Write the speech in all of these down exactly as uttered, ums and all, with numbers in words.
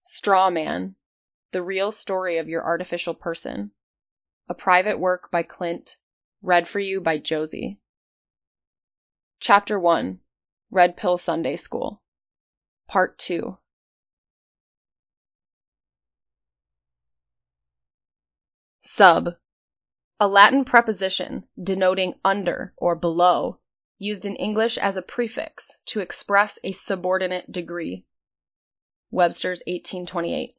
Straw Man, The Real Story of Your Artificial Person. A private work by Clint, read for you by Josie. Chapter one, Red Pill Sunday School. Part two. Sub. A Latin preposition denoting under or below, used in English as a prefix to express a subordinate degree. Webster's eighteen twenty-eight.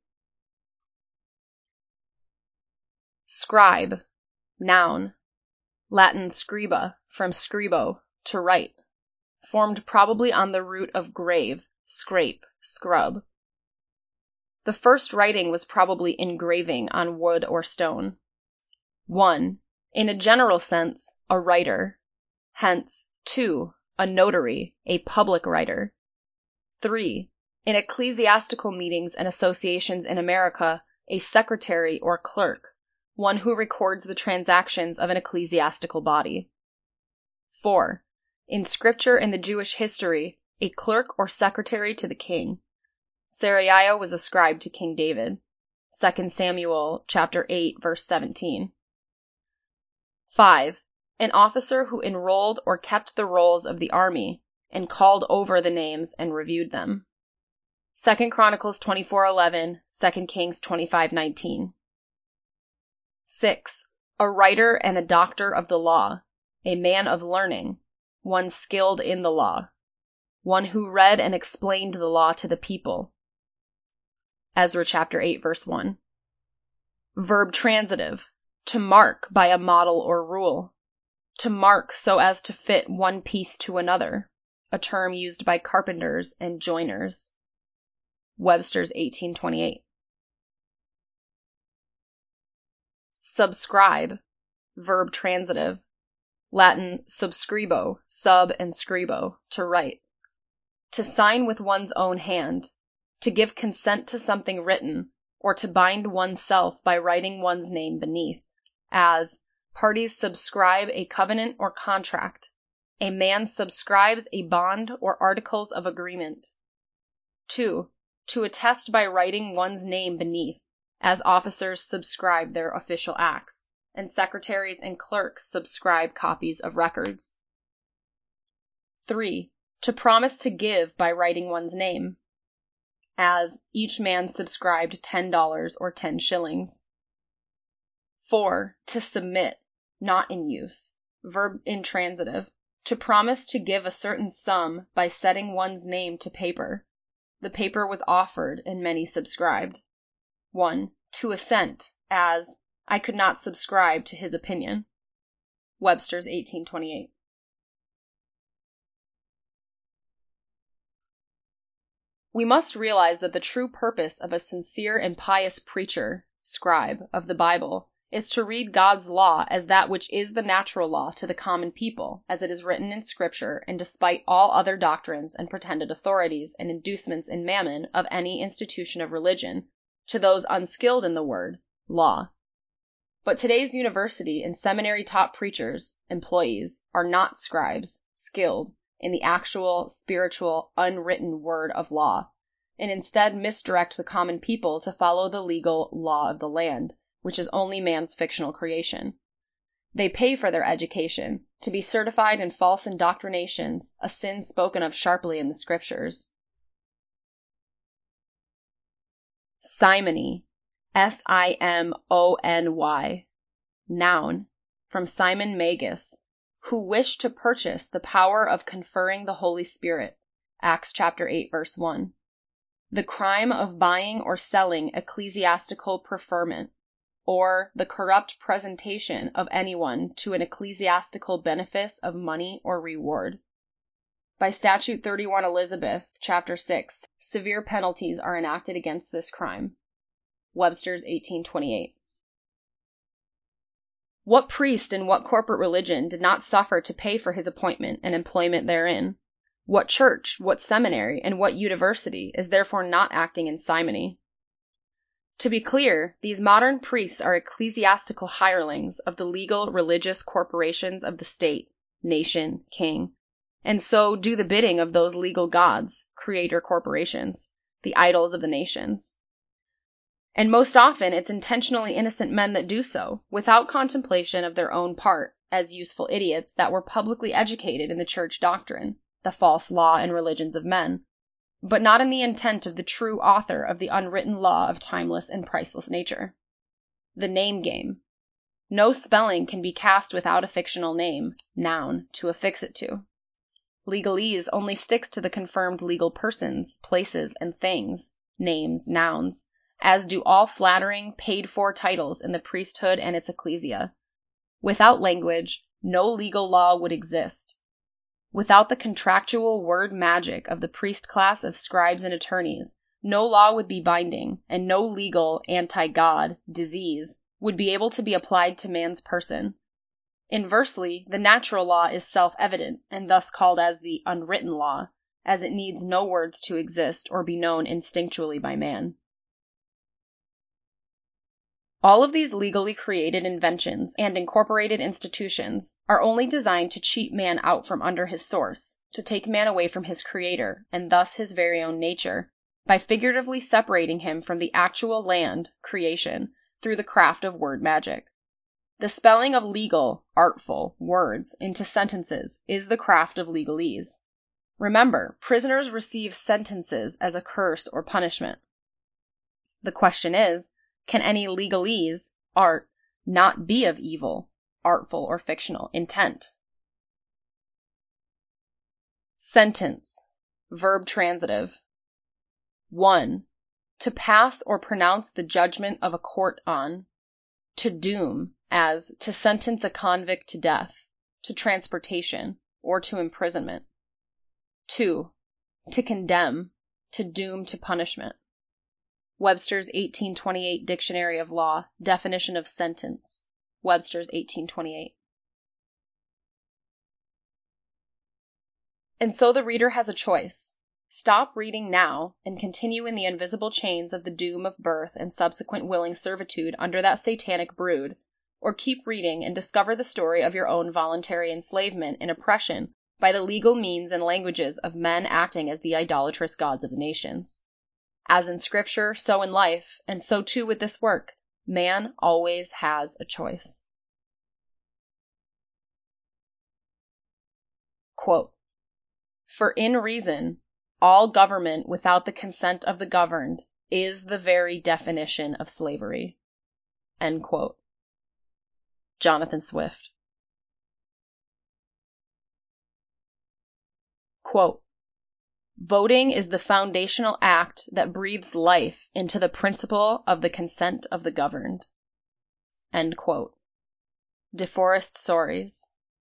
Scribe. Noun. Latin scriba, from scribo, to write. Formed probably on the root of grave, scrape, scrub. The first writing was probably engraving on wood or stone. one. In a general sense, a writer. Hence, two. A notary, a public writer. three. In ecclesiastical meetings and associations in America, a secretary or clerk, one who records the transactions of an ecclesiastical body. four. In scripture and the Jewish history, a clerk or secretary to the king. Seraiah was ascribed to King David. Second Samuel chapter eight, verse seventeen. five. An officer who enrolled or kept the rolls of the army and called over the names and reviewed them. Second Chronicles twenty-four eleven, Second Kings twenty-five nineteen. six. A writer and a doctor of the law, a man of learning, one skilled in the law, one who read and explained the law to the people. Ezra chapter eight, verse one. Verb transitive, to mark by a model or rule, to mark so as to fit one piece to another, a term used by carpenters and joiners. Webster's eighteen twenty-eight. Subscribe, verb transitive, Latin subscribo, sub and scribo, to write. To sign with one's own hand, to give consent to something written, or to bind oneself by writing one's name beneath, as parties subscribe a covenant or contract, a man subscribes a bond or articles of agreement. two. To attest by writing one's name beneath, as officers subscribe their official acts, and secretaries and clerks subscribe copies of records. three. To promise to give by writing one's name, as each man subscribed ten dollars or ten shillings. four. To submit, not in use, verb intransitive, to promise to give a certain sum by setting one's name to paper. The paper was offered and many subscribed. one. To assent, as, I could not subscribe to his opinion. Webster's eighteen twenty-eight. We must realize that the true purpose of a sincere and pious preacher, scribe, of the Bible is to read God's law as that which is the natural law to the common people, as it is written in Scripture, and despite all other doctrines and pretended authorities and inducements in mammon of any institution of religion, to those unskilled in the word, law. But today's university and seminary-taught preachers, employees, are not scribes, skilled in the actual, spiritual, unwritten word of law, and instead misdirect the common people to follow the legal law of the land, which is only man's fictional creation. They pay for their education, to be certified in false indoctrinations, a sin spoken of sharply in the Scriptures. Simony, S I M O N Y, noun, from Simon Magus, who wished to purchase the power of conferring the Holy Spirit, Acts chapter eight, verse one. The crime of buying or selling ecclesiastical preferment, or the corrupt presentation of anyone to an ecclesiastical benefice of money or reward. By Statute thirty-one Elizabeth, chapter six, severe penalties are enacted against this crime. Webster's eighteen twenty-eight. What priest in what corporate religion did not suffer to pay for his appointment and employment therein? What church, what seminary, and what university is therefore not acting in simony? To be clear, these modern priests are ecclesiastical hirelings of the legal religious corporations of the state, nation, king, and so do the bidding of those legal gods, creator corporations, the idols of the nations. And most often it's intentionally innocent men that do so, without contemplation of their own part, as useful idiots that were publicly educated in the church doctrine, the false law and religions of men, but not in the intent of the true author of the unwritten law of timeless and priceless nature. The name game. No spelling can be cast without a fictional name, noun, to affix it to. Legalese only sticks to the confirmed legal persons, places, and things, names, nouns, as do all flattering, paid-for titles in the priesthood and its ecclesia. Without language, no legal law would exist. Without the contractual word magic of the priest class of scribes and attorneys, no law would be binding, and no legal anti-God disease would be able to be applied to man's person. Inversely, the natural law is self-evident, and thus called as the unwritten law, as it needs no words to exist or be known instinctually by man. All of these legally created inventions and incorporated institutions are only designed to cheat man out from under his source, to take man away from his creator, and thus his very own nature, by figuratively separating him from the actual land, creation, through the craft of word magic. The spelling of legal, artful, words into sentences is the craft of legalese. Remember, prisoners receive sentences as a curse or punishment. The question is, can any legalese, art, not be of evil, artful, or fictional intent? Sentence. Verb transitive. one. To pass or pronounce the judgment of a court on. To doom, as to sentence a convict to death, to transportation, or to imprisonment. two. To condemn, to doom to punishment. Webster's eighteen twenty-eight Dictionary of Law, definition of sentence. Webster's eighteen twenty-eight. And so the reader has a choice. Stop reading now and continue in the invisible chains of the doom of birth and subsequent willing servitude under that satanic brood, or keep reading and discover the story of your own voluntary enslavement and oppression by the legal means and languages of men acting as the idolatrous gods of the nations. As in Scripture, so in life, and so too with this work, man always has a choice. Quote, For in reason, all government without the consent of the governed is the very definition of slavery. End quote. Jonathan Swift. Quote, Voting is the foundational act that breathes life into the principle of the consent of the governed. End quote. DeForest Soares.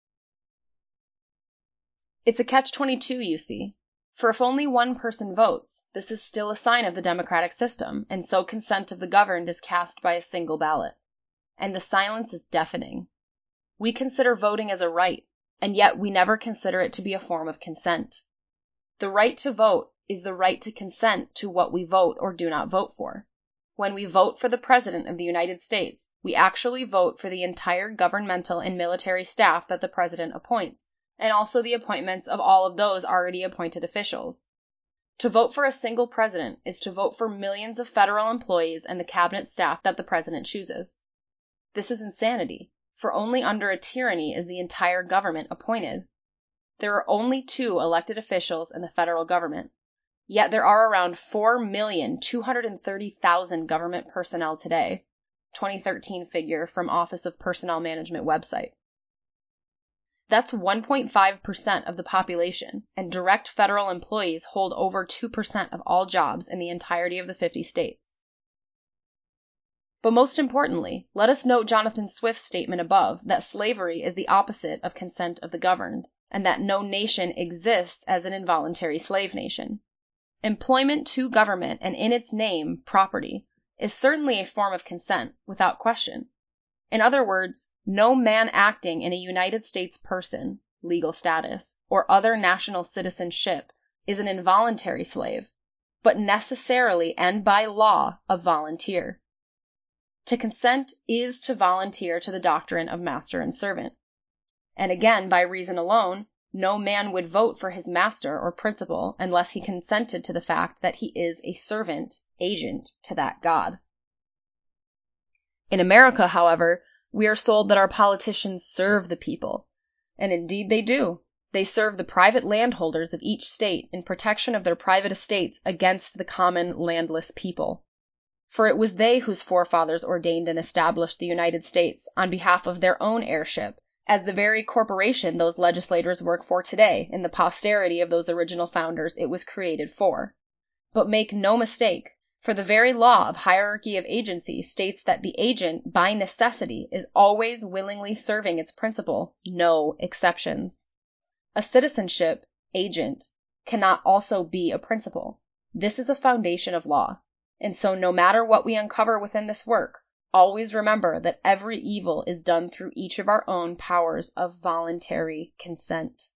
It's a catch twenty-two, you see. For if only one person votes, this is still a sign of the democratic system, and so consent of the governed is cast by a single ballot. And the silence is deafening. We consider voting as a right, and yet we never consider it to be a form of consent. The right to vote is the right to consent to what we vote or do not vote for. When we vote for the President of the United States, we actually vote for the entire governmental and military staff that the President appoints, and also the appointments of all of those already appointed officials. To vote for a single president is to vote for millions of federal employees and the cabinet staff that the President chooses. This is insanity, for only under a tyranny is the entire government appointed. There are only two elected officials in the federal government, yet there are around four million two hundred thirty thousand government personnel today, twenty thirteen figure from Office of Personnel Management website. That's one point five percent of the population, and direct federal employees hold over two percent of all jobs in the entirety of the fifty states. But most importantly, let us note Jonathan Swift's statement above that slavery is the opposite of consent of the governed, and that no nation exists as an involuntary slave nation. Employment to government, and in its name, property, is certainly a form of consent, without question. In other words, no man acting in a United States person, legal status, or other national citizenship is an involuntary slave, but necessarily and by law a volunteer. To consent is to volunteer to the doctrine of master and servant. And again, by reason alone, no man would vote for his master or principal unless he consented to the fact that he is a servant, agent to that God. In America, however, we are sold that our politicians serve the people. And indeed they do. They serve the private landholders of each state in protection of their private estates against the common landless people. For it was they whose forefathers ordained and established the United States on behalf of their own heirship, as the very corporation those legislators work for today in the posterity of those original founders it was created for. But make no mistake, for the very law of hierarchy of agency states that the agent, by necessity, is always willingly serving its principal, no exceptions. A citizenship agent cannot also be a principal. This is a foundation of law. And so no matter what we uncover within this work, always remember that every evil is done through each of our own powers of voluntary consent.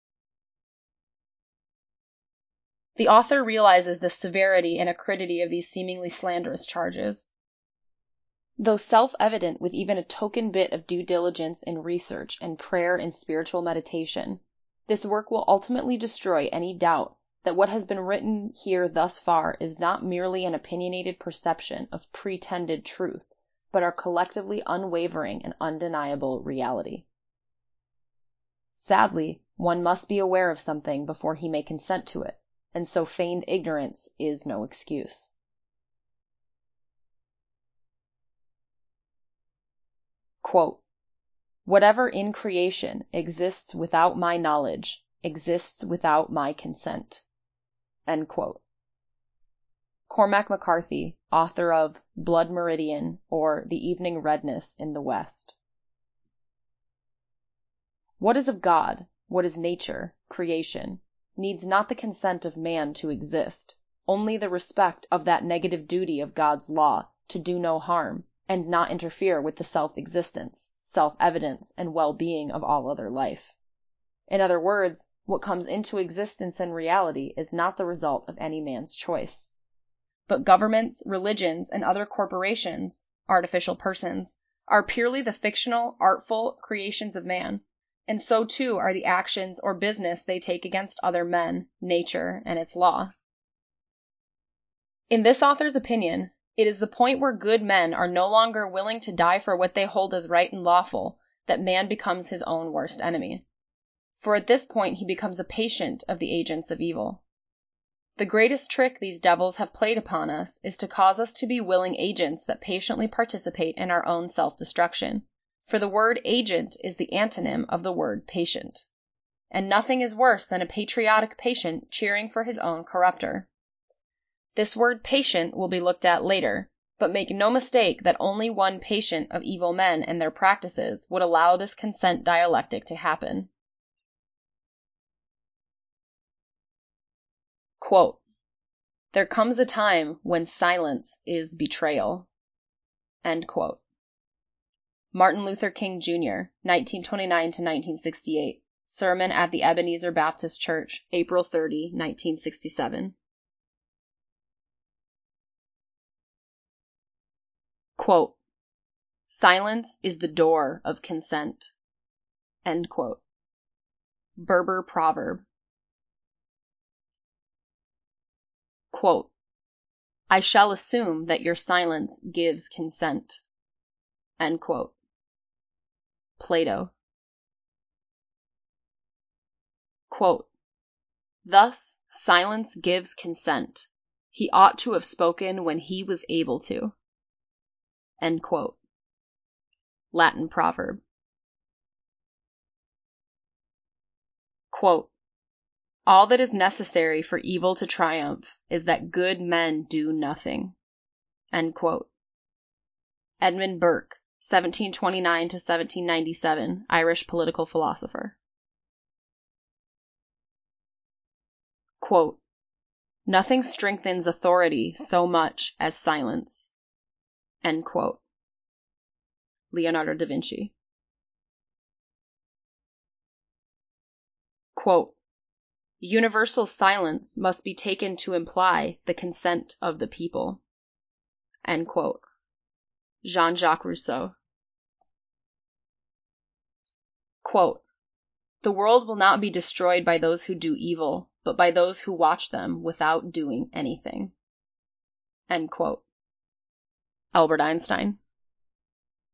The author realizes the severity and acridity of these seemingly slanderous charges. Though self-evident with even a token bit of due diligence in research and prayer and spiritual meditation, this work will ultimately destroy any doubt that what has been written here thus far is not merely an opinionated perception of pretended truth, but our collectively unwavering and undeniable reality. Sadly, one must be aware of something before he may consent to it, and so feigned ignorance is no excuse. Quote, "Whatever in creation exists without my knowledge exists without my consent." End quote. Cormac McCarthy, author of Blood Meridian, or The Evening Redness in the West. What is of God, what is nature, creation, needs not the consent of man to exist, only the respect of that negative duty of God's law to do no harm, and not interfere with the self-existence, self-evidence, and well-being of all other life. In other words, what comes into existence and reality is not the result of any man's choice. But governments, religions, and other corporations, artificial persons, are purely the fictional, artful creations of man, and so too are the actions or business they take against other men, nature, and its law. In this author's opinion, it is the point where good men are no longer willing to die for what they hold as right and lawful that man becomes his own worst enemy. For at this point he becomes a patient of the agents of evil. The greatest trick these devils have played upon us is to cause us to be willing agents that patiently participate in our own self-destruction, for the word agent is the antonym of the word patient. And nothing is worse than a patriotic patient cheering for his own corrupter. This word patient will be looked at later, but make no mistake that only one patient of evil men and their practices would allow this consent dialectic to happen. Quote, "There comes a time when silence is betrayal." End quote. Martin Luther King Junior, nineteen twenty-nine to nineteen sixty-eight. Sermon at the Ebenezer Baptist Church, April thirtieth, nineteen sixty-seven. Quote, "Silence is the door of consent." End quote. Berber proverb. Quote, "I shall assume that your silence gives consent." End quote. Plato. Quote, "Thus silence gives consent. He ought to have spoken when he was able to." End quote. Latin proverb. Quote, "All that is necessary for evil to triumph is that good men do nothing." End quote. Edmund Burke, seventeen twenty-nine to seventeen ninety-seven, Irish political philosopher. Quote, "Nothing strengthens authority so much as silence." End quote. Leonardo da Vinci. Quote, "Universal silence must be taken to imply the consent of the people." End quote. Jean-Jacques Rousseau. Quote, "The world will not be destroyed by those who do evil, but by those who watch them without doing anything." End quote. Albert Einstein.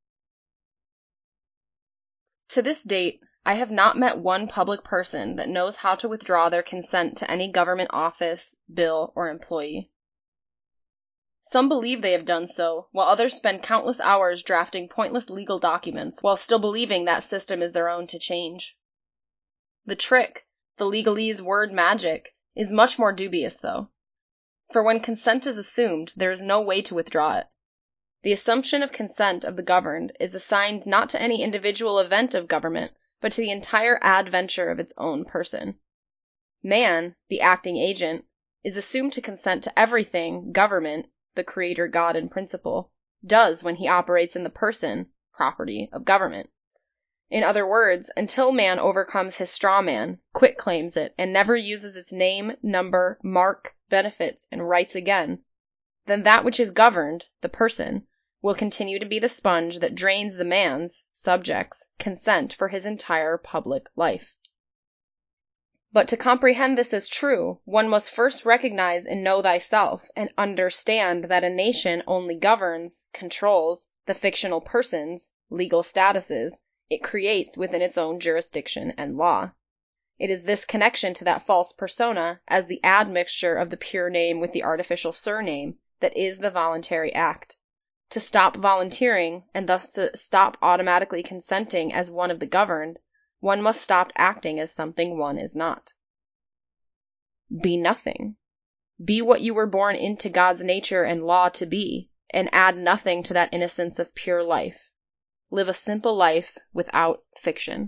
To this date, I have not met one public person that knows how to withdraw their consent to any government office, bill, or employee. Some believe they have done so, while others spend countless hours drafting pointless legal documents while still believing that system is their own to change. The trick, the legalese word magic, is much more dubious though. For when consent is assumed, there is no way to withdraw it. The assumption of consent of the governed is assigned not to any individual event of government, but to the entire adventure of its own person. Man, the acting agent, is assumed to consent to everything government, the creator God and principle, does when he operates in the person, property, of government. In other words, until man overcomes his straw man, quitclaims it, and never uses its name, number, mark, benefits, and rights again, then that which is governed, the person, will continue to be the sponge that drains the man's, subjects, consent for his entire public life. But to comprehend this as true, one must first recognize and know thyself, and understand that a nation only governs, controls, the fictional persons, legal statuses, it creates within its own jurisdiction and law. It is this connection to that false persona, as the admixture of the pure name with the artificial surname, that is the voluntary act. To stop volunteering, and thus to stop automatically consenting as one of the governed, one must stop acting as something one is not. Be nothing. Be what you were born into God's nature and law to be, and add nothing to that innocence of pure life. Live a simple life without fiction.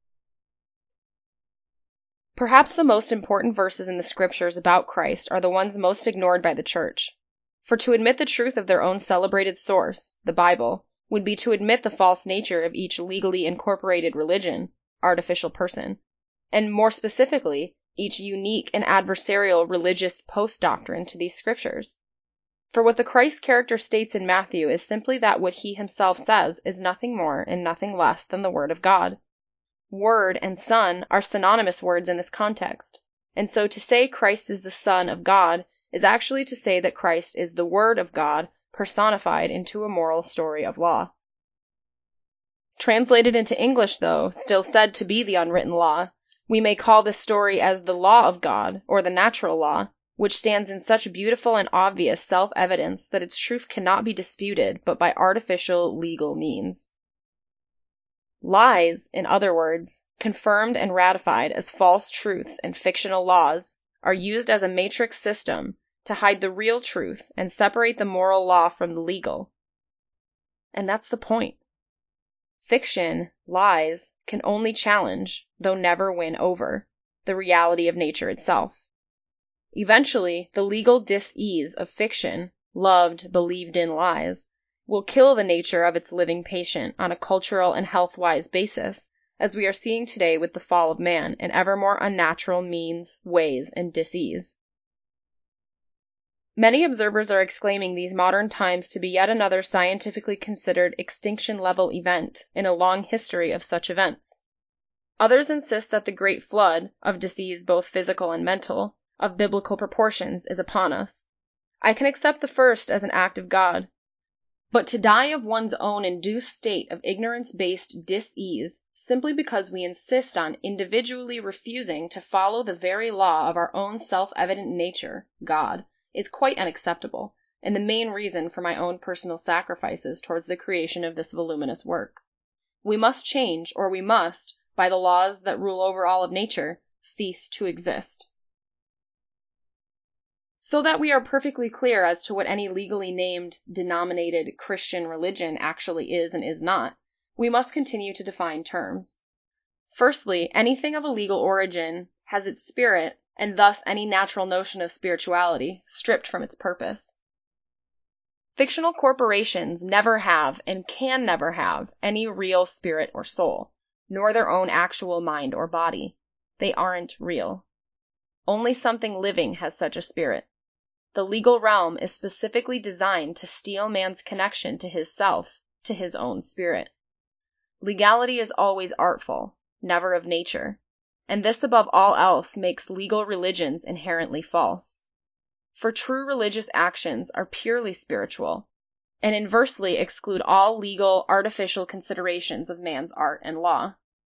Perhaps the most important verses in the scriptures about Christ are the ones most ignored by the church. For to admit the truth of their own celebrated source, the Bible, would be to admit the false nature of each legally incorporated religion, artificial person, and more specifically, each unique and adversarial religious post-doctrine to these scriptures. For what the Christ character states in Matthew is simply that what he himself says is nothing more and nothing less than the Word of God. Word and Son are synonymous words in this context, and so to say Christ is the Son of God is actually to say that Christ is the Word of God personified into a moral story of law. Translated into English, though, still said to be the unwritten law, we may call this story as the law of God, or the natural law, which stands in such beautiful and obvious self-evidence that its truth cannot be disputed but by artificial legal means. Lies, in other words, confirmed and ratified as false truths and fictional laws, are used as a matrix system to hide the real truth and separate the moral law from the legal. And that's the point. Fiction, lies, can only challenge, though never win over, the reality of nature itself. Eventually, the legal dis-ease of fiction, loved, believed in lies, will kill the nature of its living patient on a cultural and health-wise basis, as we are seeing today with the fall of man and ever more unnatural means, ways, and dis-ease. Many observers are exclaiming these modern times to be yet another scientifically considered extinction-level event in a long history of such events. Others insist that the great flood, of disease both physical and mental, of biblical proportions is upon us. I can accept the first as an act of God. But to die of one's own induced state of ignorance-based dis-ease, simply because we insist on individually refusing to follow the very law of our own self-evident nature, God, is quite unacceptable, and the main reason for my own personal sacrifices towards the creation of this voluminous work. We must change, or we must, by the laws that rule over all of nature, cease to exist. So that we are perfectly clear as to what any legally named, denominated Christian religion actually is and is not, we must continue to define terms. Firstly, anything of a legal origin has its spirit, and thus any natural notion of spirituality, stripped from its purpose. Fictional corporations never have, and can never have, any real spirit or soul, nor their own actual mind or body. They aren't real. Only something living has such a spirit. The legal realm is specifically designed to steal man's connection to his self, to his own spirit. Legality is always artful, never of nature, and this above all else makes legal religions inherently false. For true religious actions are purely spiritual, and inversely exclude all legal, artificial considerations of man's art and law.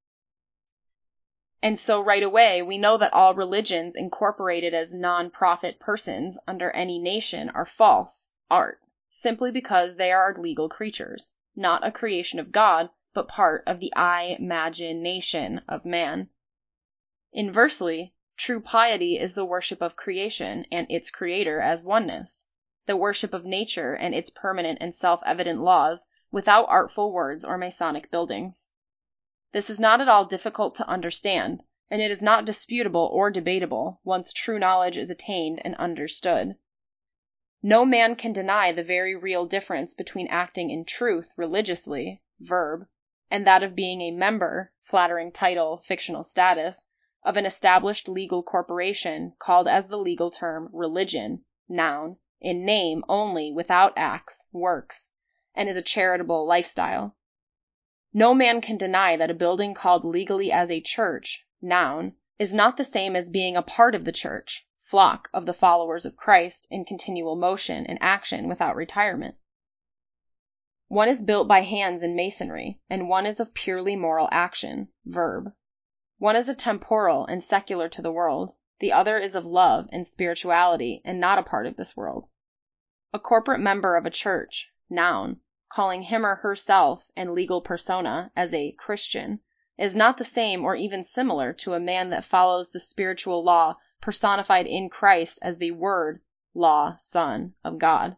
And so right away, we know that all religions incorporated as non-profit persons under any nation are false art, simply because they are legal creatures, not a creation of God, but part of the I-magination of man. Inversely, true piety is the worship of creation and its creator as oneness, the worship of nature and its permanent and self-evident laws without artful words or Masonic buildings. This is not at all difficult to understand, and it is not disputable or debatable once true knowledge is attained and understood. No man can deny the very real difference between acting in truth religiously, verb, and that of being a member, flattering title, fictional status, of an established legal corporation called as the legal term religion, noun, in name only without acts, works, and is a charitable lifestyle. No man can deny that a building called legally as a church, noun, is not the same as being a part of the church, flock of the followers of Christ in continual motion and action without retirement. One is built by hands in masonry, and one is of purely moral action, verb. One is a temporal and secular to the world, the other is of love and spirituality and not a part of this world. A corporate member of a church, noun, calling him or herself and legal persona as a Christian, is not the same or even similar to a man that follows the spiritual law personified in Christ as the Word, Law, Son of God.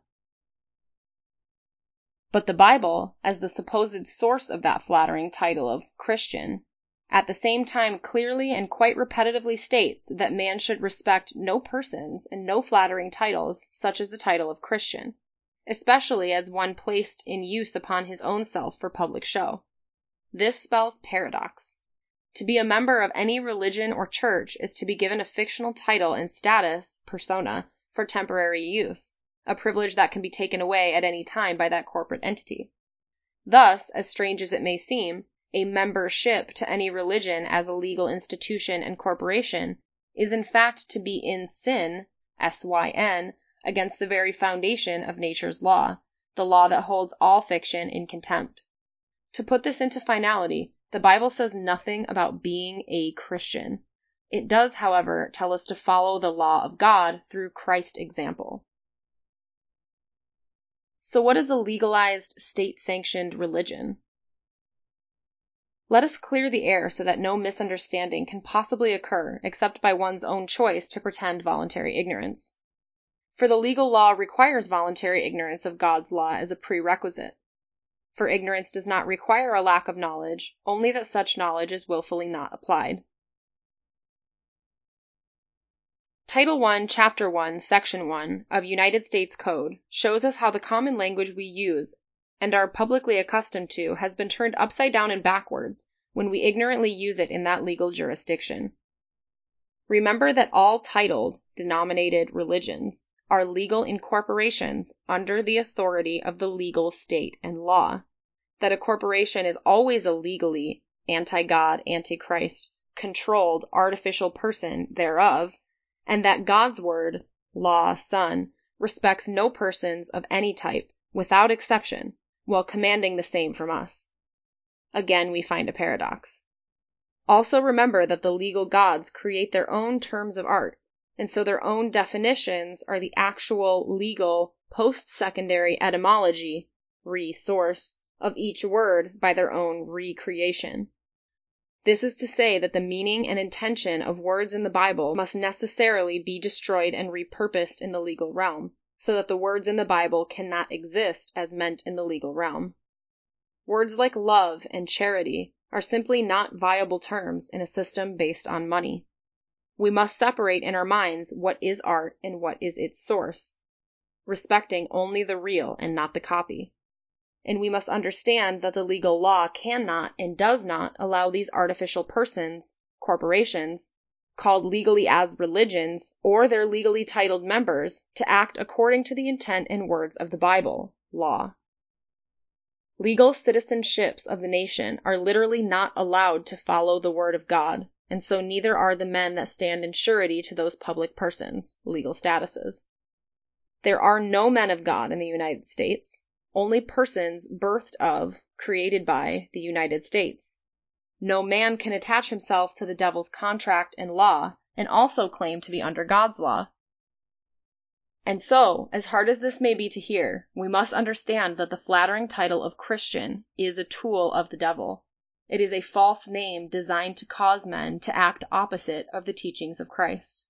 But the Bible, as the supposed source of that flattering title of Christian, at the same time clearly and quite repetitively states that man should respect no persons and no flattering titles such as the title of Christian, especially as one placed in use upon his own self for public show. This spells paradox. To be a member of any religion or church is to be given a fictional title and status, persona, for temporary use, a privilege that can be taken away at any time by that corporate entity. Thus, as strange as it may seem, a membership to any religion as a legal institution and corporation is in fact to be in sin, S Y N, against the very foundation of nature's law, the law that holds all fiction in contempt. To put this into finality, the Bible says nothing about being a Christian. It does, however, tell us to follow the law of God through Christ's example. So what is a legalized, state-sanctioned religion? Let us clear the air so that no misunderstanding can possibly occur except by one's own choice to pretend voluntary ignorance. For the legal law requires voluntary ignorance of God's law as a prerequisite. For ignorance does not require a lack of knowledge, only that such knowledge is willfully not applied. Title one, Chapter one, Section one of United States Code shows us how the common language we use and are publicly accustomed to has been turned upside down and backwards when we ignorantly use it in that legal jurisdiction. Remember that all titled, denominated religions are legal incorporations under the authority of the legal state and law, that a corporation is always a legally anti-God, anti-Christ, controlled artificial person thereof, and that God's word, law, son, respects no persons of any type, without exception, while commanding the same from us. Again, we find a paradox. Also remember that the legal gods create their own terms of art, and so their own definitions are the actual legal post-secondary etymology, re-source, of each word by their own recreation. This is to say that the meaning and intention of words in the Bible must necessarily be destroyed and repurposed in the legal realm, so that the words in the Bible cannot exist as meant in the legal realm. Words like love and charity are simply not viable terms in a system based on money. We must separate in our minds what is art and what is its source, respecting only the real and not the copy. And we must understand that the legal law cannot and does not allow these artificial persons, corporations, called legally as religions, or their legally titled members, to act according to the intent and words of the Bible, law. Legal citizenships of the nation are literally not allowed to follow the word of God, and so neither are the men that stand in surety to those public persons, legal statuses. There are no men of God in the United States, only persons birthed of, created by, the United States. No man can attach himself to the devil's contract and law and also claim to be under God's law. And so, as hard as this may be to hear, we must understand that the flattering title of Christian is a tool of the devil. It is a false name designed to cause men to act opposite of the teachings of Christ.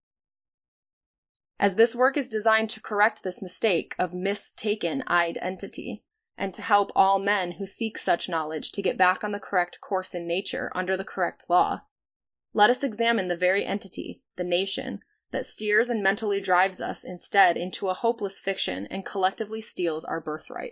As this work is designed to correct this mistake of mistaken identity, and to help all men who seek such knowledge to get back on the correct course in nature under the correct law, let us examine the very entity, the nation, that steers and mentally drives us instead into a hopeless fiction and collectively steals our birthright.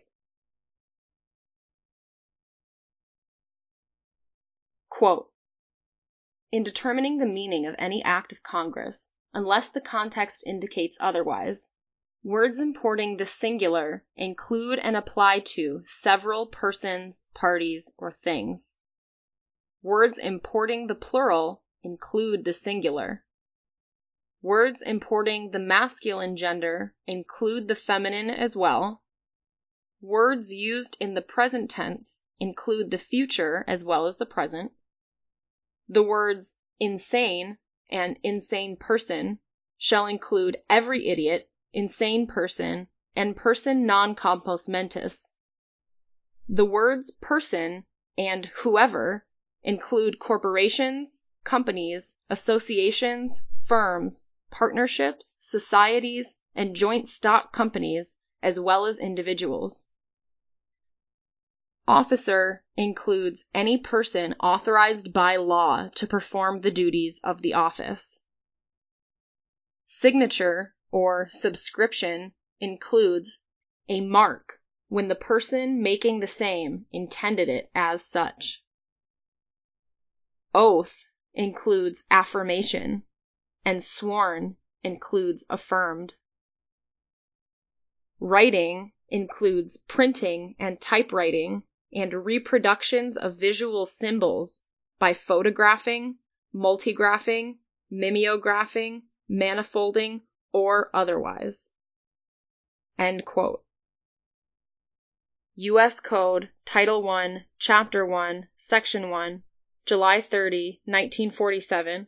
Quote, "In determining the meaning of any act of Congress, unless the context indicates otherwise, words importing the singular include and apply to several persons, parties, or things. Words importing the plural include the singular. Words importing the masculine gender include the feminine as well. Words used in the present tense include the future as well as the present. The words insane and insane person shall include every idiot, insane person, and person non compos mentis. The words person and whoever include corporations, companies, associations, firms, partnerships, societies, and joint stock companies, as well as individuals. Officer includes any person authorized by law to perform the duties of the office. Signature or subscription includes a mark when the person making the same intended it as such. Oath includes affirmation, and sworn includes affirmed. Writing includes printing and typewriting and reproductions of visual symbols by photographing, multigraphing, mimeographing, manifolding, or otherwise." End quote. U S Code, Title one, Chapter one, Section one, July thirtieth, nineteen forty-seven.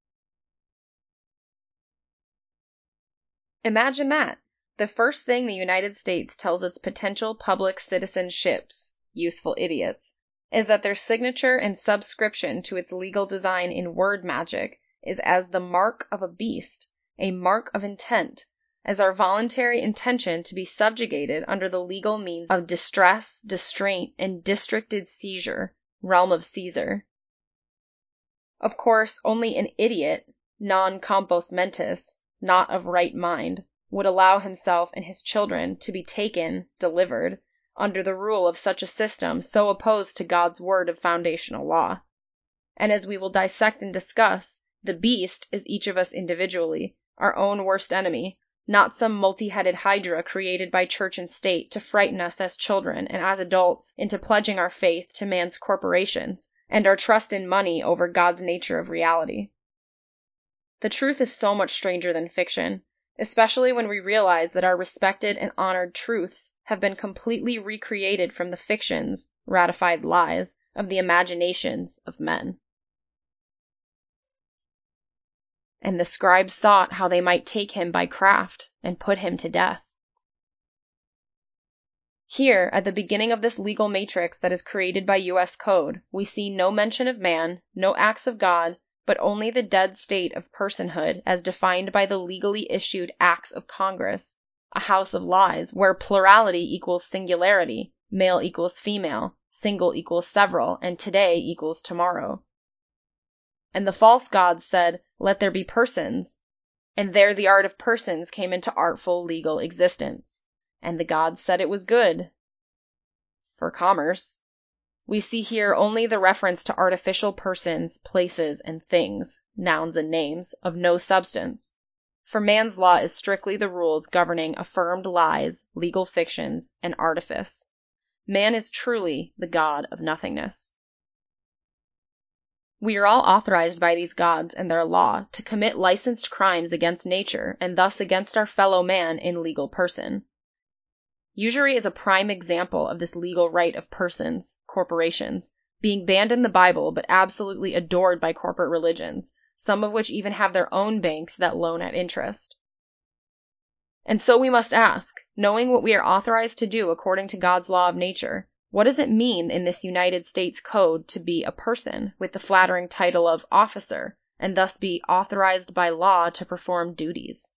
Imagine that. The first thing the United States tells its potential public citizenships, useful idiots, is that their signature and subscription to its legal design in word magic is as the mark of a beast, a mark of intent, as our voluntary intention to be subjugated under the legal means of distress, distraint, and districted seizure, realm of Caesar. Of course, only an idiot, non compos mentis, not of right mind, would allow himself and his children to be taken, delivered, under the rule of such a system so opposed to God's word of foundational law. And as we will dissect and discuss, the beast is each of us individually, our own worst enemy, not some multi-headed hydra created by church and state to frighten us as children and as adults into pledging our faith to man's corporations and our trust in money over God's nature of reality. The truth is so much stranger than fiction, especially when we realize that our respected and honored truths have been completely recreated from the fictions, ratified lies, of the imaginations of men. And the scribes sought how they might take him by craft and put him to death. Here, at the beginning of this legal matrix that is created by U S Code, we see no mention of man, no acts of God, but only the dead state of personhood as defined by the legally issued acts of Congress, a house of lies where plurality equals singularity, male equals female, single equals several, and today equals tomorrow. And the false gods said, "Let there be persons," and there the art of persons came into artful legal existence, and the gods said it was good. For commerce. We see here only the reference to artificial persons, places, and things, nouns and names, of no substance. For man's law is strictly the rules governing affirmed lies, legal fictions, and artifice. Man is truly the god of nothingness. We are all authorized by these gods and their law to commit licensed crimes against nature and thus against our fellow man in legal person. Usury is a prime example of this legal right of persons, corporations, being banned in the Bible but absolutely adored by corporate religions, some of which even have their own banks that loan at interest. And so we must ask, knowing what we are authorized to do according to God's law of nature, what does it mean in this United States Code to be a person with the flattering title of officer, and thus be authorized by law to perform duties?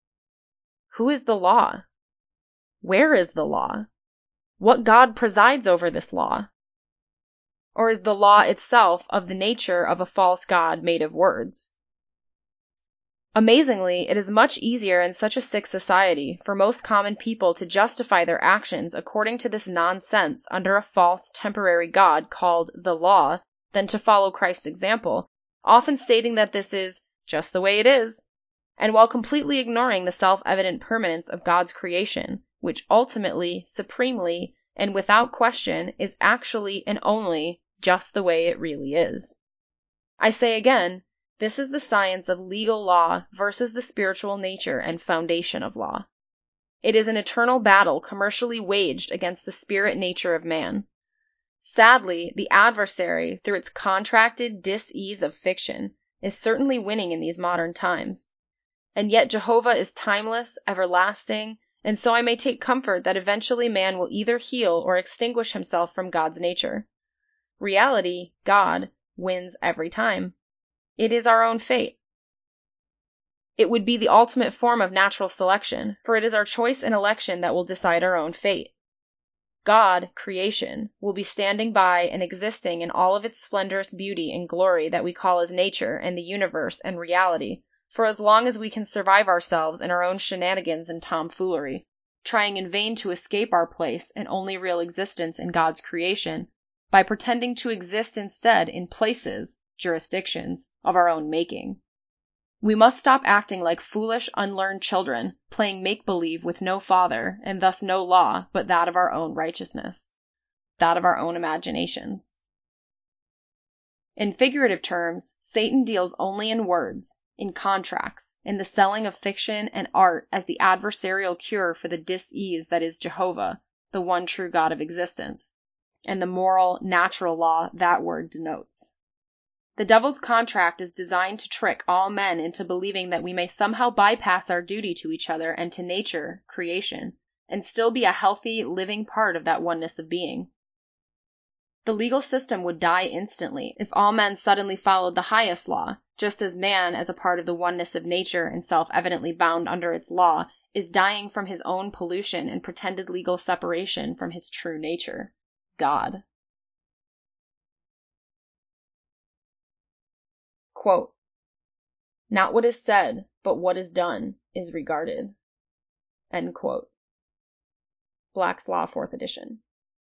Who is the law? Where is the law? What God presides over this law? Or is the law itself of the nature of a false god made of words? Amazingly, it is much easier in such a sick society for most common people to justify their actions according to this nonsense under a false temporary god called the law than to follow Christ's example, often stating that this is just the way it is, and while completely ignoring the self-evident permanence of God's creation, which ultimately, supremely, and without question is actually and only just the way it really is. I say again, this is the science of legal law versus the spiritual nature and foundation of law. It is an eternal battle commercially waged against the spirit nature of man. Sadly, the adversary, through its contracted dis-ease of fiction, is certainly winning in these modern times. And yet Jehovah is timeless, everlasting, and so I may take comfort that eventually man will either heal or extinguish himself from God's nature. Reality, God, wins every time. It is our own fate. It would be the ultimate form of natural selection, for it is our choice and election that will decide our own fate. God, creation, will be standing by and existing in all of its splendorous beauty and glory that we call as nature and the universe and reality, for as long as we can survive ourselves in our own shenanigans and tomfoolery, trying in vain to escape our place and only real existence in God's creation, by pretending to exist instead in places, jurisdictions, of our own making. We must stop acting like foolish, unlearned children, playing make-believe with no father, and thus no law, but that of our own righteousness, that of our own imaginations. In figurative terms, Satan deals only in words, in contracts, in the selling of fiction and art as the adversarial cure for the dis-ease that is Jehovah, the one true God of existence, and the moral, natural law that word denotes. The devil's contract is designed to trick all men into believing that we may somehow bypass our duty to each other and to nature, creation, and still be a healthy, living part of that oneness of being. The legal system would die instantly if all men suddenly followed the highest law, just as man, as a part of the oneness of nature and self-evidently bound under its law, is dying from his own pollution and pretended legal separation from his true nature, God. Quote, "Not what is said, but what is done, is regarded." End quote. Black's Law, fourth edition.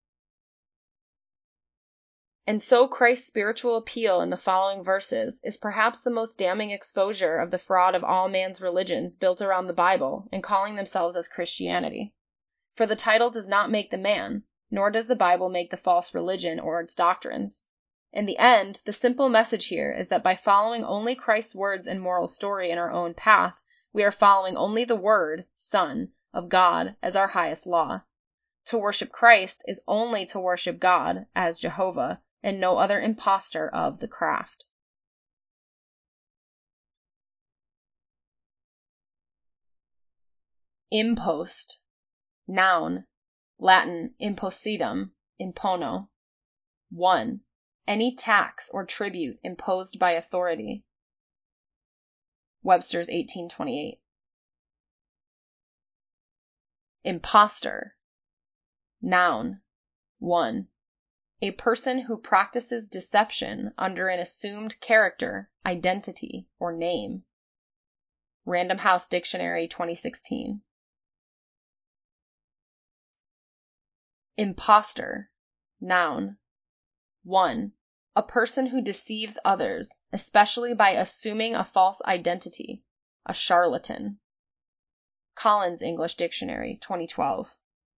And so Christ's spiritual appeal in the following verses is perhaps the most damning exposure of the fraud of all man's religions built around the Bible and calling themselves as Christianity. For the title does not make the man, nor does the Bible make the false religion or its doctrines. In the end, the simple message here is that by following only Christ's words and moral story in our own path, we are following only the Word, Son, of God as our highest law. To worship Christ is only to worship God as Jehovah, and no other impostor of the craft. Impost. Noun. Latin impositum, impono. one. Any tax or tribute imposed by authority. Webster's eighteen twenty-eight. Impostor. Noun. one. A person who practices deception under an assumed character, identity, or name. Random House Dictionary twenty sixteen. Impostor. Noun. one. A person who deceives others, especially by assuming a false identity, a charlatan. Collins English Dictionary, twenty twelve.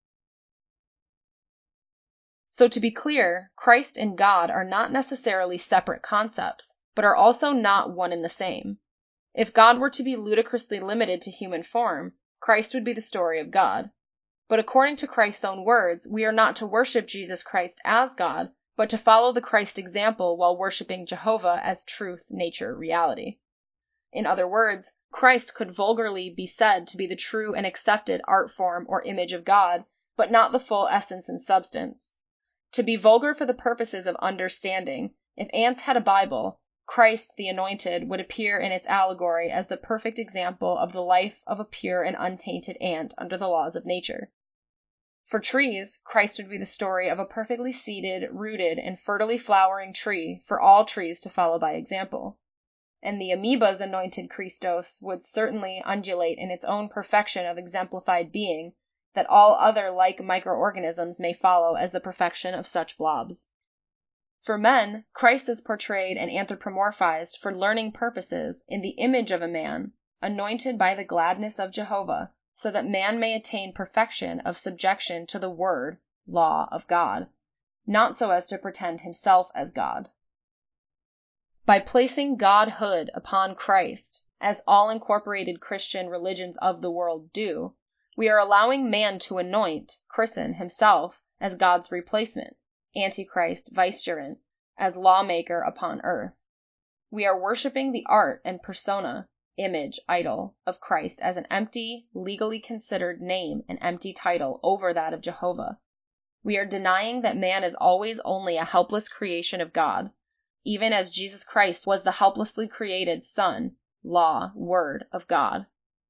So to be clear, Christ and God are not necessarily separate concepts, but are also not one and the same. If God were to be ludicrously limited to human form, Christ would be the story of God. But according to Christ's own words, we are not to worship Jesus Christ as God, but to follow the Christ example while worshiping Jehovah as truth, nature, reality. In other words, Christ could vulgarly be said to be the true and accepted art form or image of God, but not the full essence and substance. To be vulgar for the purposes of understanding, if ants had a Bible, Christ the Anointed would appear in its allegory as the perfect example of the life of a pure and untainted ant under the laws of nature. For trees, Christ would be the story of a perfectly seeded, rooted, and fertily flowering tree for all trees to follow by example. And the amoeba's anointed Christos would certainly undulate in its own perfection of exemplified being, that all other like microorganisms may follow as the perfection of such blobs. For men, Christ is portrayed and anthropomorphized for learning purposes in the image of a man, anointed by the gladness of Jehovah, so that man may attain perfection of subjection to the word, law of God, not so as to pretend himself as God. By placing Godhood upon Christ, as all incorporated Christian religions of the world do, we are allowing man to anoint, christen himself as God's replacement, Antichrist, vicegerent, as lawmaker upon earth. We are worshiping the art and persona, image, idol, of Christ as an empty, legally considered name and empty title over that of Jehovah. We are denying that man is always only a helpless creation of God, even as Jesus Christ was the helplessly created Son, law, word of God.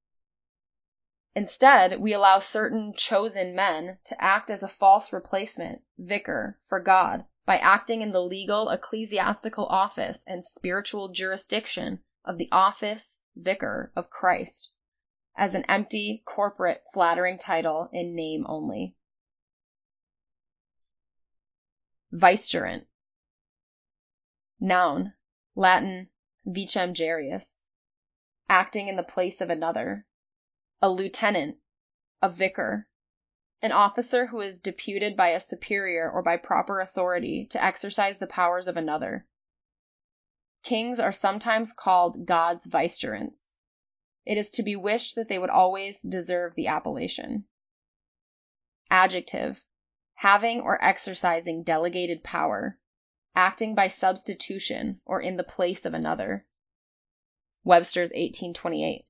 Instead, we allow certain chosen men to act as a false replacement, vicar, for God, by acting in the legal ecclesiastical office and spiritual jurisdiction of the office, vicar, of Christ, as an empty, corporate, flattering title in name only. Vicegerent. Noun, Latin, vicem gerius, acting in the place of another. A lieutenant, a vicar, an officer who is deputed by a superior or by proper authority to exercise the powers of another. Kings are sometimes called God's vicegerents. It is to be wished that they would always deserve the appellation. Adjective, having or exercising delegated power, acting by substitution or in the place of another. Webster's eighteen twenty-eight.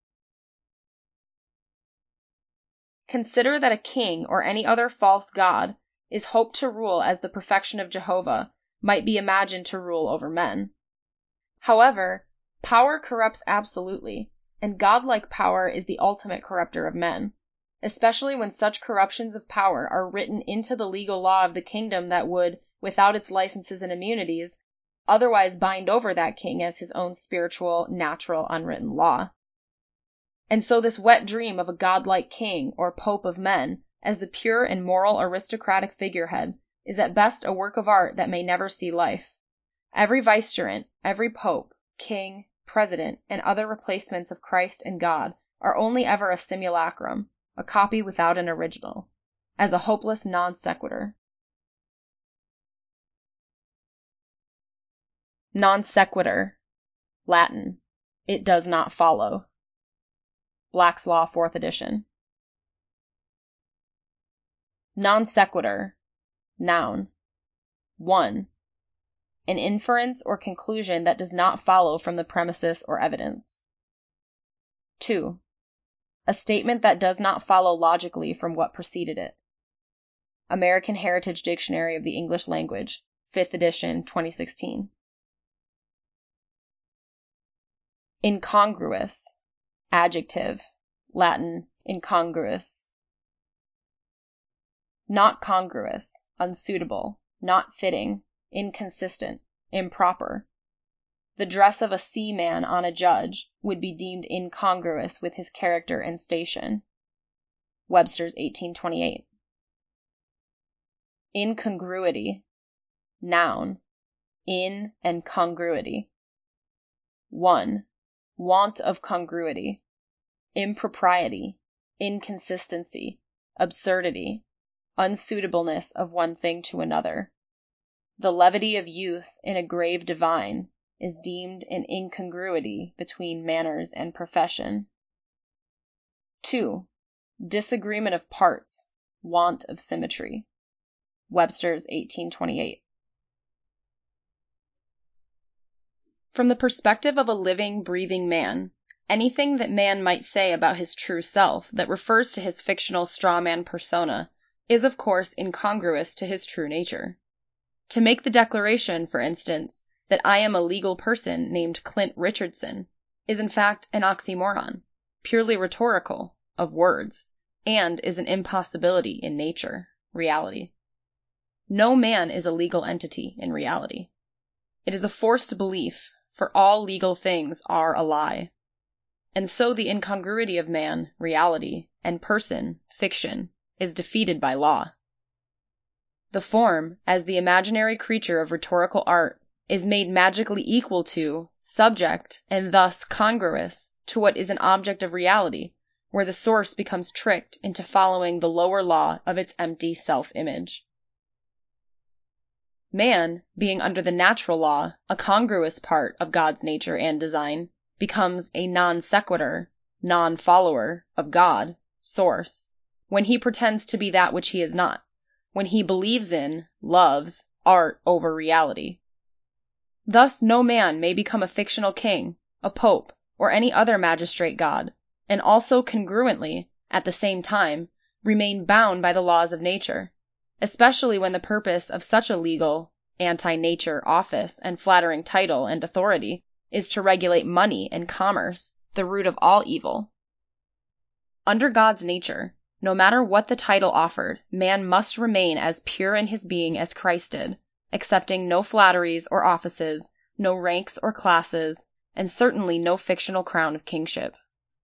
Consider that a king or any other false god is hoped to rule as the perfection of Jehovah might be imagined to rule over men. However, power corrupts absolutely, and godlike power is the ultimate corrupter of men, especially when such corruptions of power are written into the legal law of the kingdom that would, without its licenses and immunities, otherwise bind over that king as his own spiritual, natural, unwritten law. And so this wet dream of a godlike king or pope of men as the pure and moral aristocratic figurehead is at best a work of art that may never see life. Every vicegerent, every pope, king, president, and other replacements of Christ and God are only ever a simulacrum, a copy without an original, as a hopeless non sequitur. Non sequitur, Latin, it does not follow. Black's Law, fourth edition. Non sequitur, noun. one. An inference or conclusion that does not follow from the premises or evidence. two. A statement that does not follow logically from what preceded it. American Heritage Dictionary of the English Language, fifth edition, twenty sixteen. Incongruous, adjective, Latin, incongruous. Not congruous, unsuitable, not fitting, inconsistent, improper. The dress of a seaman on a judge would be deemed incongruous with his character and station. Webster's eighteen twenty-eight. Incongruity, noun, in and congruity. one. Want of congruity, impropriety, inconsistency, absurdity, unsuitableness of one thing to another. The levity of youth in a grave divine is deemed an incongruity between manners and profession. two. Disagreement of parts, want of symmetry. Webster's eighteen twenty-eight. From the perspective of a living, breathing man, anything that man might say about his true self that refers to his fictional straw man persona is of course incongruous to his true nature. To make the declaration, for instance, that I am a legal person named Clint Richardson is in fact an oxymoron, purely rhetorical, of words, and is an impossibility in nature, reality. No man is a legal entity in reality. It is a forced belief, for all legal things are a lie. And so the incongruity of man, reality, and person, fiction, is defeated by law. The form, as the imaginary creature of rhetorical art, is made magically equal to, subject, and thus congruous to what is an object of reality, where the source becomes tricked into following the lower law of its empty self-image. Man, being under the natural law, a congruous part of God's nature and design, becomes a non sequitur, non-follower of God, source, when he pretends to be that which he is not, when he believes in, loves, art over reality. Thus no man may become a fictional king, a pope, or any other magistrate god, and also congruently, at the same time, remain bound by the laws of nature, especially when the purpose of such a legal, anti-nature office and flattering title and authority is to regulate money and commerce, the root of all evil. Under God's nature, no matter what the title offered, man must remain as pure in his being as Christ did, accepting no flatteries or offices, no ranks or classes, and certainly no fictional crown of kingship.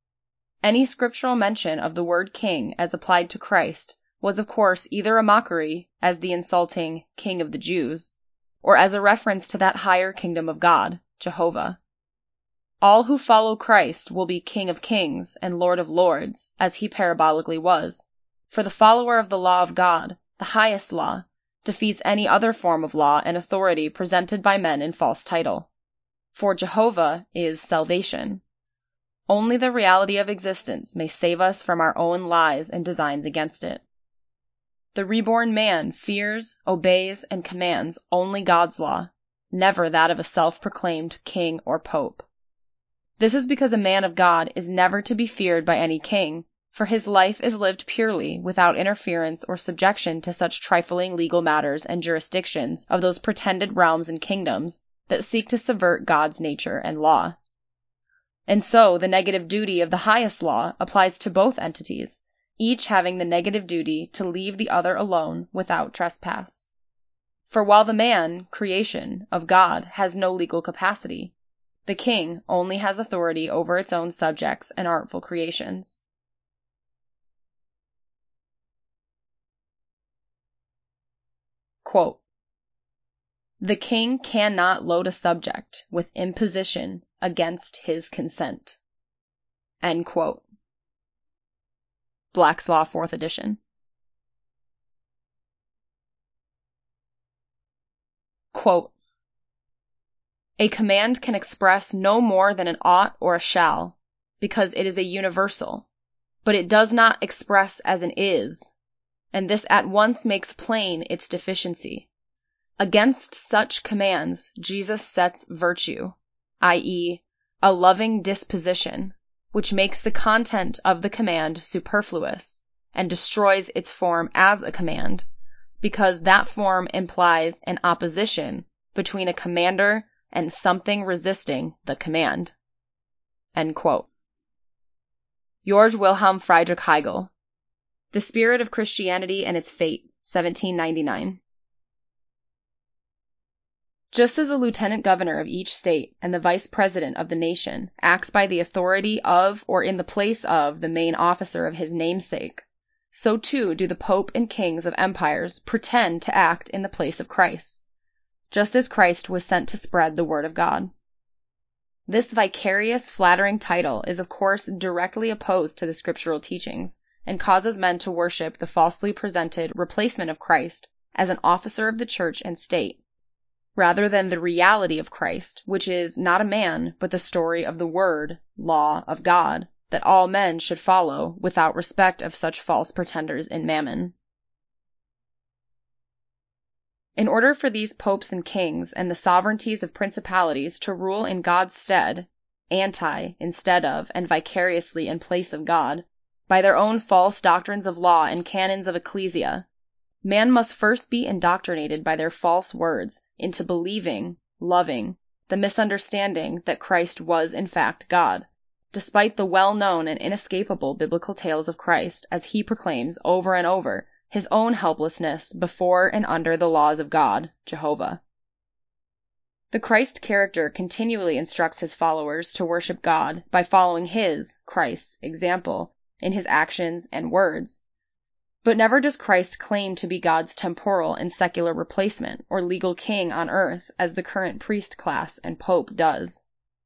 Any scriptural mention of the word king as applied to Christ was of course either a mockery, as the insulting King of the Jews, or as a reference to that higher kingdom of God, Jehovah. All who follow Christ will be King of Kings and Lord of Lords, as he parabolically was, for the follower of the law of God, the highest law, defeats any other form of law and authority presented by men in false title. For Jehovah is salvation. Only the reality of existence may save us from our own lies and designs against it. The reborn man fears, obeys, and commands only God's law, never that of a self-proclaimed king or pope. This is because a man of God is never to be feared by any king, for his life is lived purely, without interference or subjection to such trifling legal matters and jurisdictions of those pretended realms and kingdoms that seek to subvert God's nature and law. And so the negative duty of the highest law applies to both entities, each having the negative duty to leave the other alone without trespass. For while the man, creation, of God has no legal capacity, the king only has authority over its own subjects and artful creations. Quote, "The king cannot load a subject with imposition against his consent." End quote. Black's Law, fourth edition. Quote, "A command can express no more than an ought or a shall, because it is a universal, but it does not express as an is, and this at once makes plain its deficiency. Against such commands Jesus sets virtue, that is, a loving disposition, which makes the content of the command superfluous, and destroys its form as a command, because that form implies an opposition between a commander and something resisting the command." End quote. Georg Wilhelm Friedrich Hegel, The Spirit of Christianity and Its Fate, seventeen ninety-nine. Just as the lieutenant governor of each state and the vice president of the nation acts by the authority of or in the place of the main officer of his namesake, so too do the pope and kings of empires pretend to act in the place of Christ, just as Christ was sent to spread the word of God. This vicarious, flattering title is of course directly opposed to the scriptural teachings, and causes men to worship the falsely presented replacement of Christ as an officer of the church and state, rather than the reality of Christ, which is not a man, but the story of the word, law of God, that all men should follow without respect of such false pretenders in mammon. In order for these popes and kings and the sovereignties of principalities to rule in God's stead, anti, instead of, and vicariously in place of God, by their own false doctrines of law and canons of ecclesia, man must first be indoctrinated by their false words into believing, loving, the misunderstanding that Christ was in fact God, despite the well-known and inescapable biblical tales of Christ as he proclaims over and over his own helplessness before and under the laws of God, Jehovah. The Christ character continually instructs his followers to worship God by following his, Christ's, example in his actions and words. But never does Christ claim to be God's temporal and secular replacement or legal king on earth as the current priest class and pope does.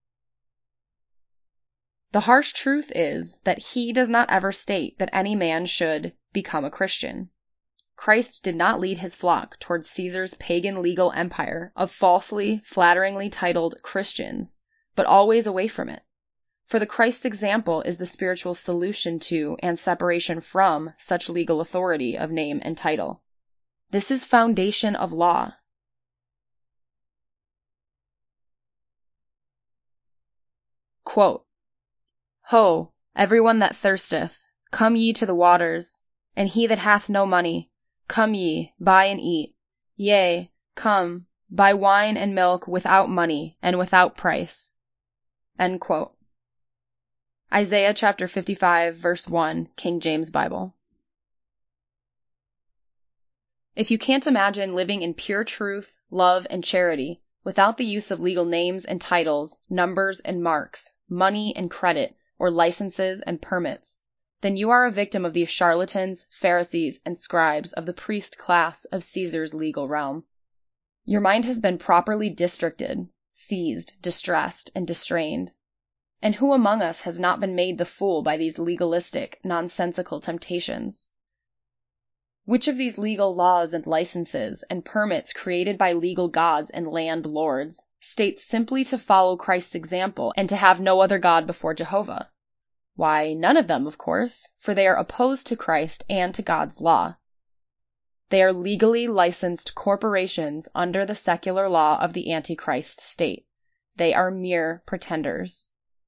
The harsh truth is that he does not ever state that any man should become a Christian. Christ did not lead his flock towards Caesar's pagan legal empire of falsely, flatteringly titled Christians, but always away from it. For the Christ's example is the spiritual solution to and separation from such legal authority of name and title. This is foundation of law. Quote, Ho, everyone that thirsteth, come ye to the waters, and he that hath no money, come ye, buy and eat. Yea, come, buy wine and milk without money and without price. End quote. Isaiah chapter fifty-five, verse one, King James Bible. If you can't imagine living in pure truth, love, and charity without the use of legal names and titles, numbers and marks, money and credit, or licenses and permits, then you are a victim of the charlatans, Pharisees, and scribes of the priest class of Caesar's legal realm. Your mind has been properly districted, seized, distressed, and distrained. And who among us has not been made the fool by these legalistic, nonsensical temptations? Which of these legal laws and licenses and permits created by legal gods and landlords states simply to follow Christ's example and to have no other God before Jehovah? Why, none of them, of course, for they are opposed to Christ and to God's law. They are legally licensed corporations under the secular law of the Antichrist state. They are mere pretenders.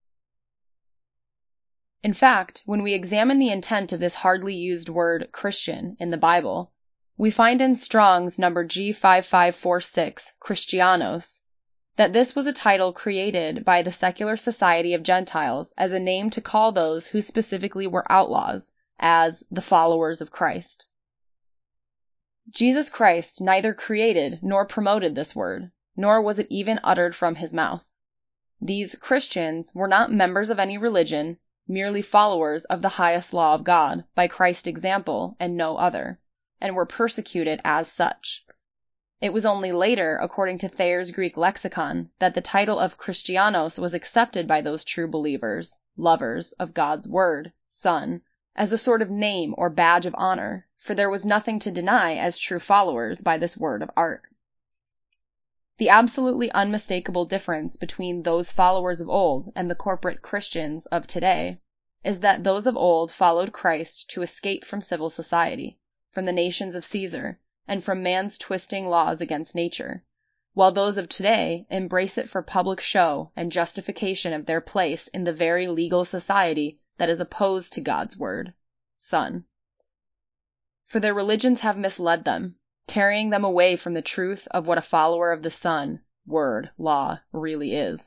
In fact, when we examine the intent of this hardly used word Christian in the Bible, we find in Strong's number G five five four six, Christianos, that this was a title created by the secular society of Gentiles as a name to call those who specifically were outlaws, as the followers of Christ. Jesus Christ neither created nor promoted this word, nor was it even uttered from his mouth. These Christians were not members of any religion, merely followers of the highest law of God by Christ's example and no other, and were persecuted as such. It was only later, according to Thayer's Greek lexicon, that the title of Christianos was accepted by those true believers, lovers of God's word, Son, as a sort of name or badge of honor, for there was nothing to deny as true followers by this word of art. The absolutely unmistakable difference between those followers of old and the corporate Christians of today is that those of old followed Christ to escape from civil society, from the nations of Caesar, and from man's twisting laws against nature, while those of today embrace it for public show and justification of their place in the very legal society that is opposed to God's word, Son. For their religions have misled them, carrying them away from the truth of what a follower of the Son, word, law, really is.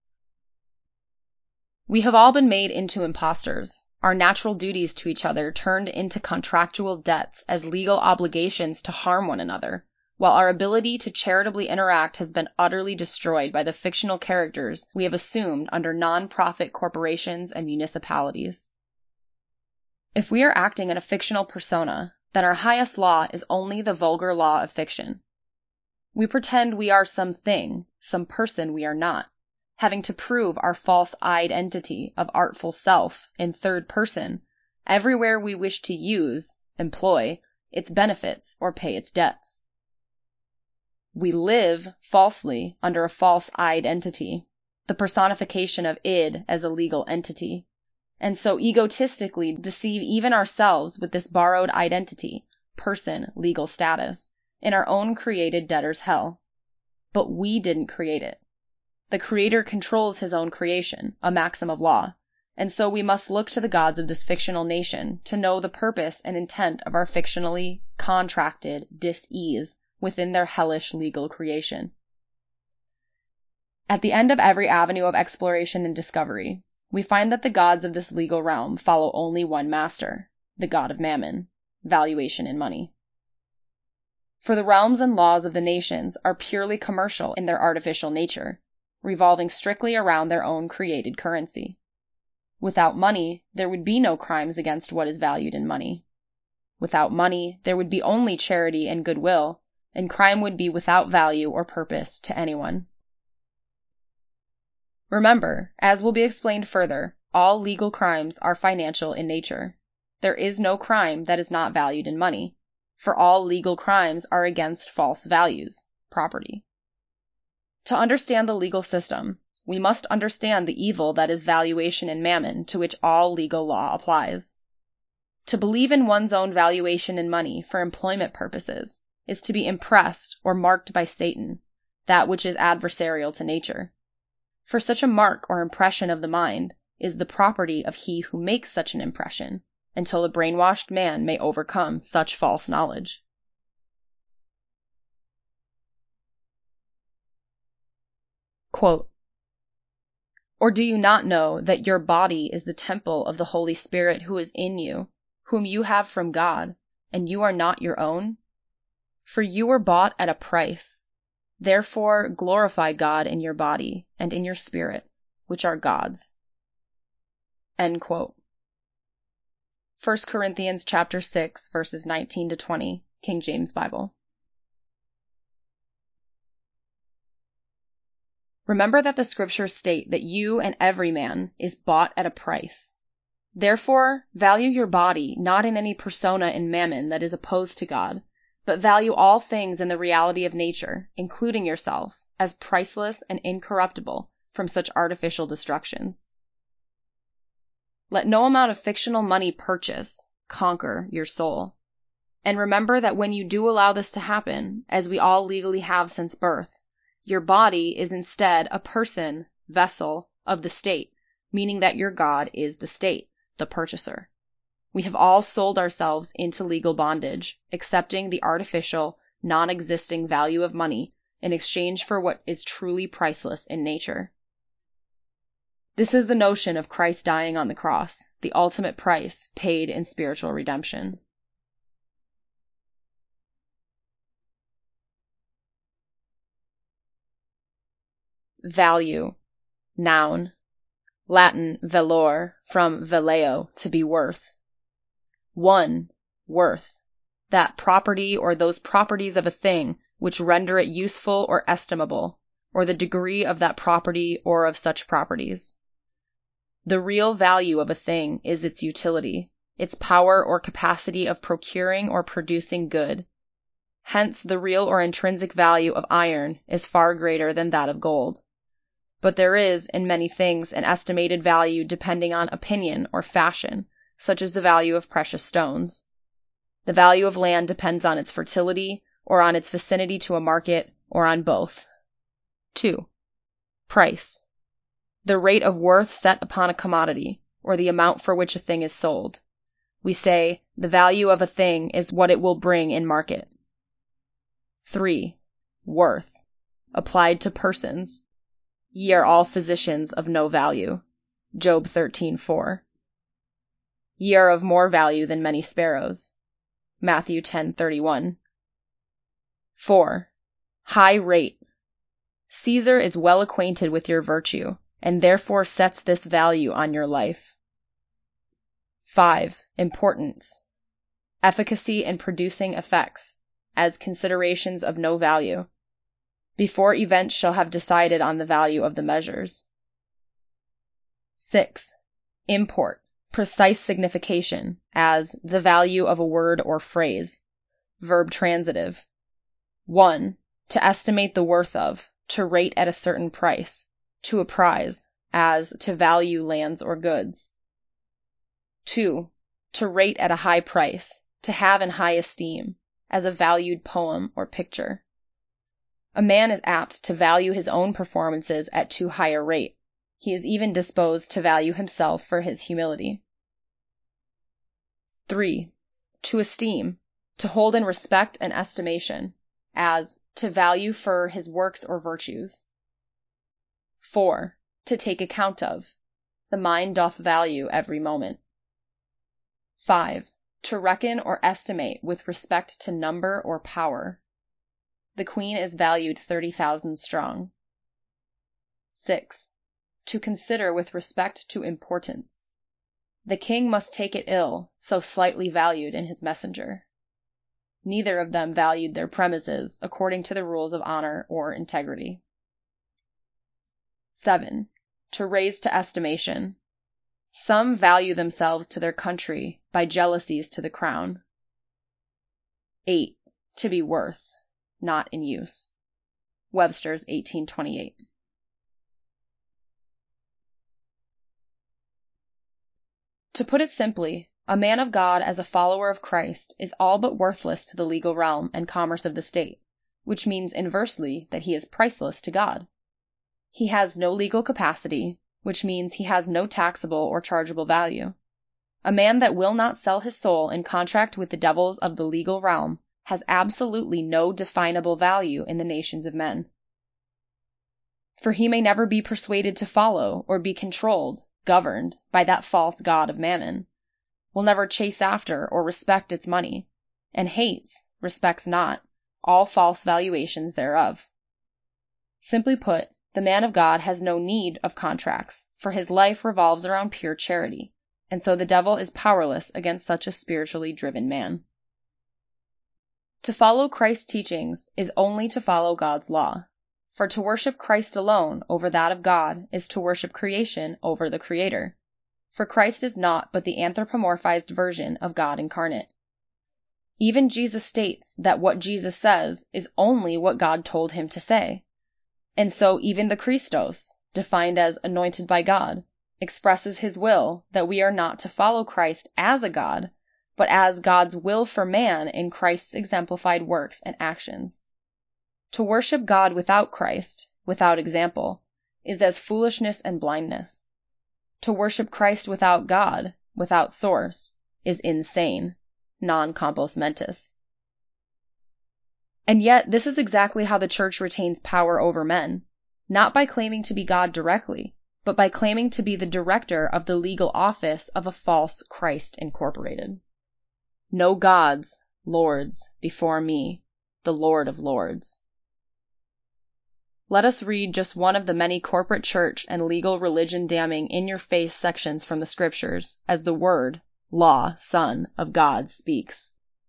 We have all been made into impostors, our natural duties to each other turned into contractual debts as legal obligations to harm one another, while our ability to charitably interact has been utterly destroyed by the fictional characters we have assumed under non-profit corporations and municipalities. If we are acting in a fictional persona, then our highest law is only the vulgar law of fiction. We pretend we are some thing, some person we are not, having to prove our false identity of artful self in third person everywhere we wish to use, employ, its benefits or pay its debts. We live falsely under a false identity, the personification of id as a legal entity, and so egotistically deceive even ourselves with this borrowed identity, person, legal status, in our own created debtor's hell. But we didn't create it. The Creator controls his own creation, a maxim of law, and so we must look to the gods of this fictional nation to know the purpose and intent of our fictionally contracted dis-ease within their hellish legal creation. At the end of every avenue of exploration and discovery, we find that the gods of this legal realm follow only one master, the god of mammon, valuation in money. For the realms and laws of the nations are purely commercial in their artificial nature, revolving strictly around their own created currency. Without money, there would be no crimes against what is valued in money. Without money, there would be only charity and goodwill, and crime would be without value or purpose to anyone. Remember, as will be explained further, all legal crimes are financial in nature. There is no crime that is not valued in money, for all legal crimes are against false values, property. To understand the legal system, we must understand the evil that is valuation in mammon to which all legal law applies. To believe in one's own valuation in money for employment purposes is to be impressed or marked by Satan, that which is adversarial to nature. For such a mark or impression of the mind is the property of he who makes such an impression, until a brainwashed man may overcome such false knowledge. Quote, "Or do you not know that your body is the temple of the Holy Spirit who is in you, whom you have from God, and you are not your own? For you were bought at a price. Therefore glorify God in your body and in your spirit, which are God's." End quote. First Corinthians chapter six, verses nineteen to twenty, King James Bible. Remember that the scriptures state that you and every man is bought at a price. Therefore, value your body not in any persona in mammon that is opposed to God, but value all things in the reality of nature, including yourself, as priceless and incorruptible from such artificial destructions. Let no amount of fictional money purchase, conquer your soul. And remember that when you do allow this to happen, as we all legally have since birth, your body is instead a person, vessel, of the state, meaning that your God is the state, the purchaser. We have all sold ourselves into legal bondage, accepting the artificial, non-existing value of money in exchange for what is truly priceless in nature. This is the notion of Christ dying on the cross, the ultimate price paid in spiritual redemption. Value. Noun. Latin valor, from valeo, to be worth. One, worth. That property or those properties of a thing which render it useful or estimable, or the degree of that property or of such properties. The real value of a thing is its utility, its power or capacity of procuring or producing good. Hence, the real or intrinsic value of iron is far greater than that of gold. But there is, in many things, an estimated value depending on opinion or fashion, such as the value of precious stones. The value of land depends on its fertility, or on its vicinity to a market, or on both. Two. Price. The rate of worth set upon a commodity, or the amount for which a thing is sold. We say, the value of a thing is what it will bring in market. Three. Worth. Applied to persons. Ye are all physicians of no value. Job thirteen four. Ye are of more value than many sparrows. Matthew ten thirty-one. Four. High rate. Caesar is well acquainted with your virtue, and therefore sets this value on your life. Five. Importance. Efficacy in producing effects, as considerations of no value, before events shall have decided on the value of the measures. Six. Import. Precise signification, as the value of a word or phrase. Verb transitive. One. To estimate the worth of, to rate at a certain price, to appraise, as to value lands or goods. Two. To rate at a high price, to have in high esteem, as a valued poem or picture. A man is apt to value his own performances at too high a rate. He is even disposed to value himself for his humility. three. To esteem, to hold in respect and estimation, as to value for his works or virtues. four. To take account of, the mind doth value every moment. five. To reckon or estimate with respect to number or power. The queen is valued thirty thousand strong. six. To consider with respect to importance. The king must take it ill, so slightly valued in his messenger. Neither of them valued their premises according to the rules of honor or integrity. seven. To raise to estimation. Some value themselves to their country by jealousies to the crown. eight. To be worth, not in use. Webster's eighteen twenty-eight. To put it simply, a man of God as a follower of Christ is all but worthless to the legal realm and commerce of the state, which means inversely that he is priceless to God. He has no legal capacity, which means he has no taxable or chargeable value. A man that will not sell his soul in contract with the devils of the legal realm has absolutely no definable value in the nations of men. For he may never be persuaded to follow or be controlled, governed by that false god of mammon, will never chase after or respect its money, and hates, respects not, all false valuations thereof. Simply put, the man of God has no need of contracts, for his life revolves around pure charity, and so the devil is powerless against such a spiritually driven man. To follow Christ's teachings is only to follow God's law, for to worship Christ alone over that of God is to worship creation over the Creator, for Christ is naught but the anthropomorphized version of God incarnate. Even Jesus states that what Jesus says is only what God told him to say. And so even the Christos, defined as anointed by God, expresses his will that we are not to follow Christ as a God, but as God's will for man in Christ's exemplified works and actions. To worship God without Christ, without example, is as foolishness and blindness. To worship Christ without God, without source, is insane, non compos mentis. And yet, this is exactly how the church retains power over men, not by claiming to be God directly, but by claiming to be the director of the legal office of a false Christ Incorporated. No gods, lords, before me, the Lord of Lords. Let us read just one of the many corporate church and legal religion damning in-your-face sections from the scriptures as the Word, Law, Son of God speaks.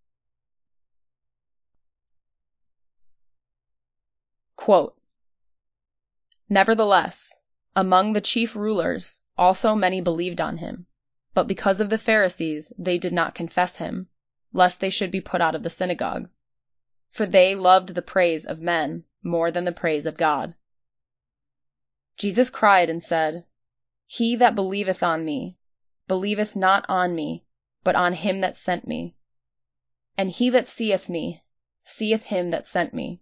Quote, Nevertheless, among the chief rulers also many believed on him, but because of the Pharisees they did not confess him, lest they should be put out of the synagogue. For they loved the praise of men more than the praise of God. Jesus cried and said, He that believeth on me, believeth not on me, but on him that sent me. And he that seeth me, seeth him that sent me.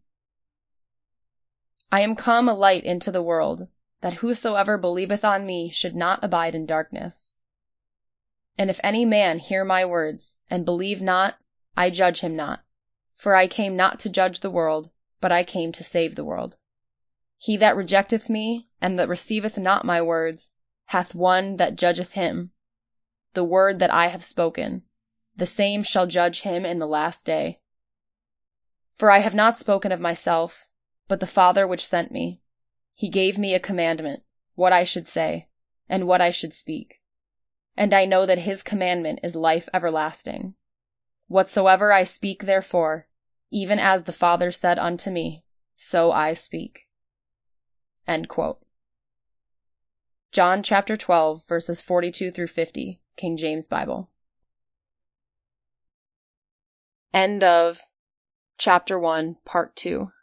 I am come a light into the world, that whosoever believeth on me should not abide in darkness. And if any man hear my words, and believe not, I judge him not. For I came not to judge the world, but I came to save the world. He that rejecteth me, and that receiveth not my words, hath one that judgeth him. The word that I have spoken, the same shall judge him in the last day. For I have not spoken of myself, but the Father which sent me. He gave me a commandment, what I should say, and what I should speak. And I know that his commandment is life everlasting. Whatsoever I speak therefore, even as the Father said unto me, so I speak. End quote. John chapter twelve, verses forty-two through fifty, King James Bible. End of chapter one, part two.